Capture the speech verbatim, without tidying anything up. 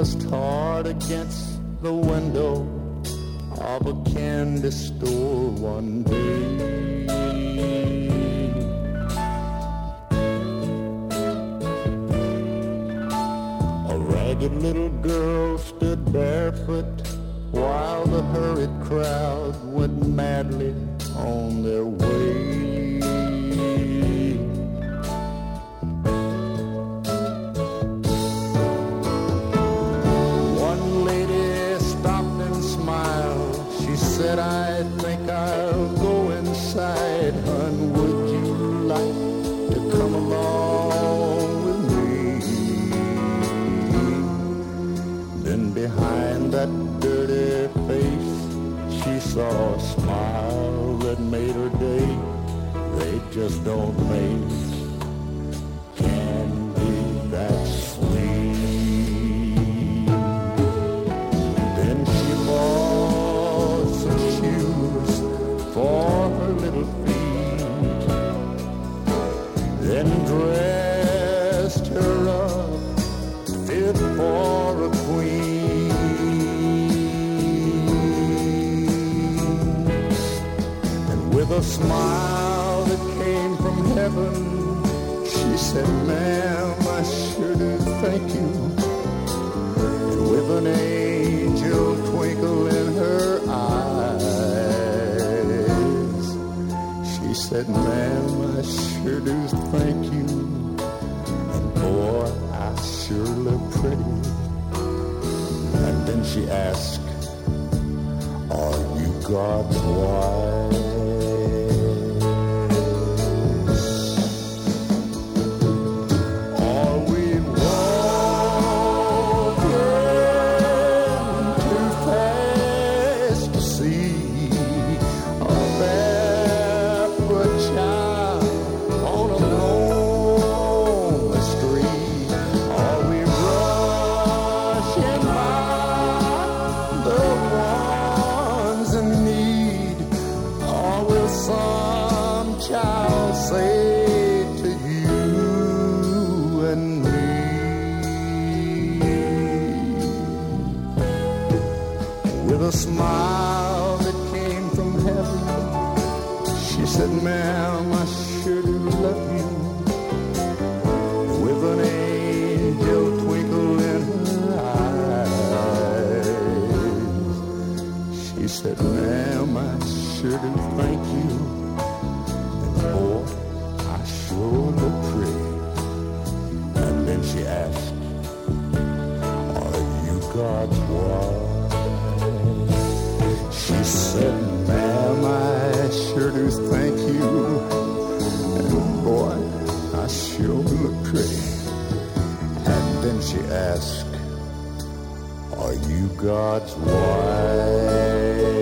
pressed hard against the window of a candy store one day. A ragged little girl stood barefoot while the hurried crowd went madly on their way. Said, I think I'll go inside, hon, would you like to come along with me? Then behind that dirty face, she saw a smile that made her day. They just don't make candy that sweet. Then she bought for her little feet, then dressed her up fit for a queen. And with a smile that came from heaven, she said, ma'am, I sure do thank you. And with an angel twinkle in her eyes, she said, ma'am, I sure do thank you. And boy, I sure look pretty. And then she asked, are you God's wife? Are we walking too fast to see a barefoot child on a lonely street? Are we rushing by the ones in need? Or will some child say to you and me? With a smile that came from heaven, she said, ma'am, I sure do love you. With an angel twinkle in her eyes, she said, ma'am, I sure do thank you. And boy, I sure look pretty. And then she asked, are you God's wife? She said, ma'am, I sure do thank you. And boy, I sure look pretty. And then she asked, are you God's wife?